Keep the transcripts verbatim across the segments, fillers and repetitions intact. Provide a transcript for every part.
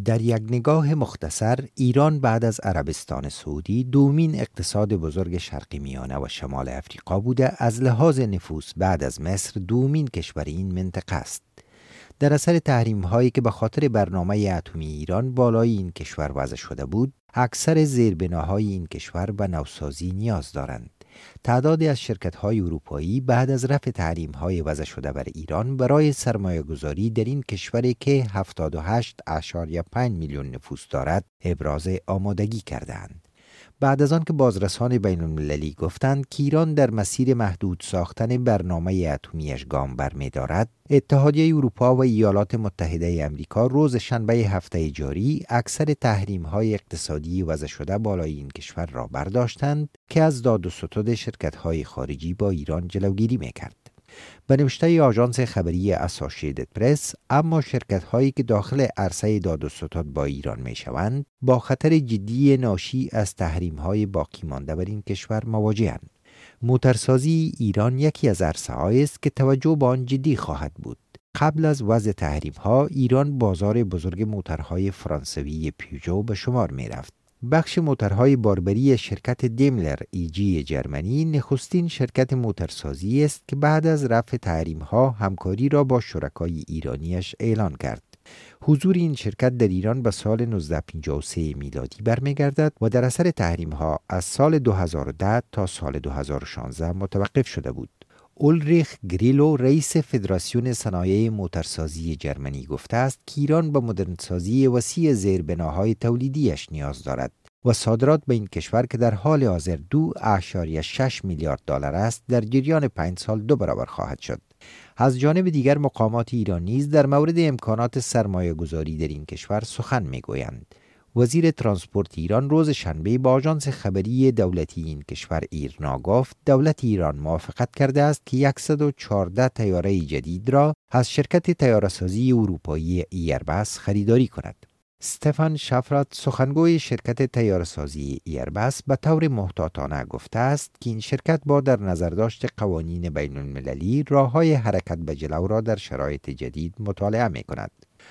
در یک نگاه مختصر، ایران بعد از عربستان سعودی دومین اقتصاد بزرگ شرق میانه و شمال افریقا بوده، از لحاظ نفوس بعد از مصر دومین کشور این منطقه است. در اثر تحریم هایی که به خاطر برنامه اتمی ایران بالای این کشور وضع شده بود، اکثر زیربناهای این کشور به نوسازی نیاز دارند. تعدادی از شرکت‌های اروپایی بعد از رفع تحریم‌های وضع شده بر ایران برای سرمایه‌گذاری در این کشوری که هفتاد و هشت ممیز پنج میلیون نفوس دارد، ابراز آمادگی کردند. بعد از آن که بازرسان بین المللی گفتند که ایران در مسیر محدود ساختن برنامه اتمیش گام برمی دارد، اتحادیه اروپا و ایالات متحده آمریکا روز شنبه هفته جاری اکثر تحریم‌های اقتصادی وضع شده بالای این کشور را برداشتند که از داد و ستد شرکت‌های خارجی با ایران جلوگیری می‌کرد. به نوشته آژانس خبری اسوسییتد پرس، اما شرکت‌هایی که داخل عرصه داد و ستد با ایران می‌شوند با خطر جدی ناشی از تحریم‌های باقی مانده بر این کشور مواجه‌اند. موترسازی ایران یکی از عرصه‌هایی است که توجه به آن جدی خواهد بود. قبل از وضع تحریم‌ها، ایران بازار بزرگ موترهای فرانسوی پیوژو به شمار می‌رفت. بخش موترهای باربری شرکت دیملر ای جی جرمنی نخستین شرکت موترسازی است که بعد از رفع تحریم‌ها همکاری را با شرکای ایرانیش اعلان کرد. حضور این شرکت در ایران به سال نوزده پنجاه و سه میلادی برمیگردد و در اثر تحریم‌ها از سال دو هزار و ده تا سال دو هزار و شانزده متوقف شده بود. اولریخ گریلو رئیس فدراسیون صنایع موترسازی جرمنی گفته است که ایران به مدرنسازی وسیع زیربناهای تولیدیش نیاز دارد و صادرات به این کشور که در حال حاضر دو ممیز شش میلیارد دلار است در جریان پنج سال دو برابر خواهد شد. از جانب دیگر مقامات ایران نیز در مورد امکانات سرمایه گذاری در این کشور سخن می گویند. وزیر ترانسپورت ایران روز شنبه با آژانس خبری دولتی این کشور ایرنا گفت دولت ایران موافقت کرده است که صد و چهارده طیاره جدید را از شرکت طیاره‌سازی اروپایی ایربس خریداری کند. استفان شفرات سخنگوی شرکت طیاره‌سازی ایربس به طور محتاطانه گفته است که این شرکت با در نظر داشت قوانین بین المللی راه‌های حرکت به جلو را در شرایط جدید مطالعه می کند.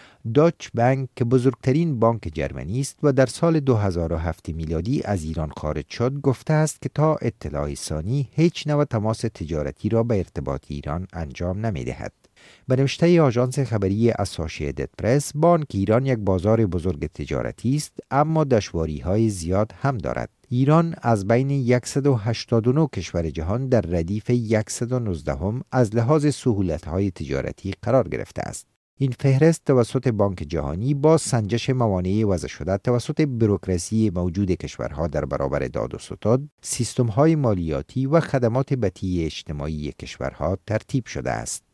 داچ بانک که بزرگترین بانک جرمنی است و در سال دو هزار و هفت میلادی از ایران خارج شد، گفته است که تا اطلاع ثانی هیچ نوع تماس تجارتی را به ارتباط ایران انجام نمی دهد. به نوشته آژانس خبری اسوسییتد پرس، بانک ایران یک بازار بزرگ تجارتی است اما دشواری‌های زیاد هم دارد. ایران از بین صد و هشتاد و نه کشور جهان در ردیف صد و نوزده هم از لحاظ سهولت‌های تجارتی قرار گرفته است. این فهرست توسط بانک جهانی با سنجش موانع وضع شده توسط بوروکراسی موجود کشورها در برابر داد و ستد، سیستم‌های مالیاتی و خدمات بطی اجتماعی کشورها ترتیب شده است.